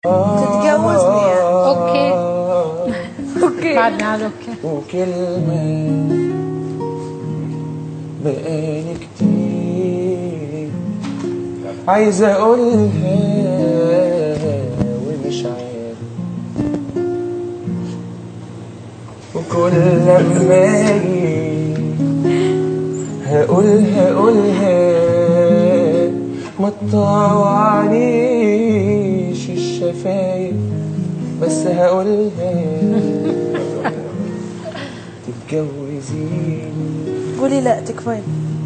تتجوزني يعني. اوكي اوكي بعدني على اوكي. وكلمة بقالي كتير عايز اقولها ومش عارف، وكل لما اجي هقولها ما تطوعنيش الشفايف، بس هقولها تتجوزيني قولي لا تكفين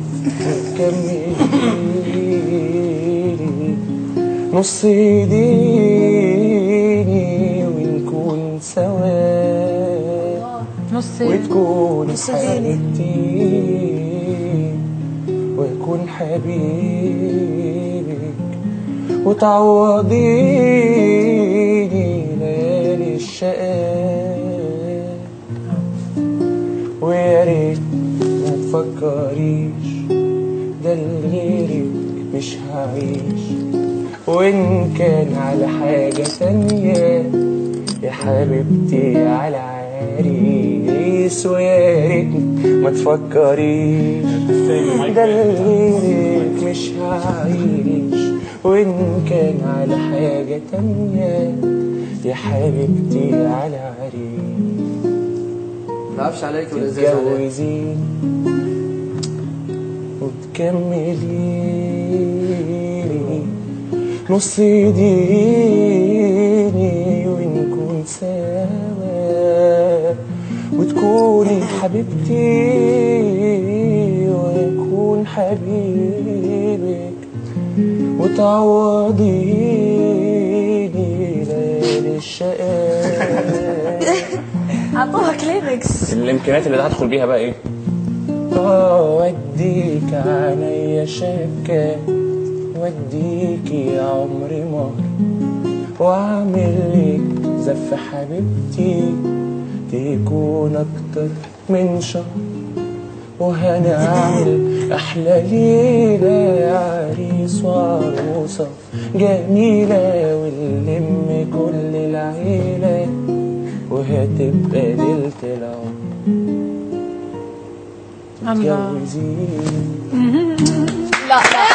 تكمليني نص ايديني ونكون سوا، نص وتكون نص ايديني حبيبتي واكون حبيبك، وتعوضيني ليالي الشقاء، ويا ريت ما تفكريش ده لغيرك مش هعيش، وإن كان على حاجة تانية يا حبيبتي على عريس، ويا ريت ما تفكريش ده لغيرك مش هعيش، وإن كان على حاجة تانية يا حبيبتي على عريس. معرفش عليك ولا ازاي تتجوزيني وتكمليني نص ايديني ونكون سوا، وتكوني حبيبتي ويكون حبيبك، وتعوضيني ليالي الشقاء. عطوها كلينكس. الامكانيات اللي هدخل بيها بقى ايه؟ اوديك عينيا شكا، وديك يا عمري مهر، واعمل لك زف حبيبتي تكون اكتر من شهر، وهنعمل احلى ليله يا عريس وعروسه جميله، ونلم كل العيله وهتبقى ليله العمر. الله تتجوزيني لا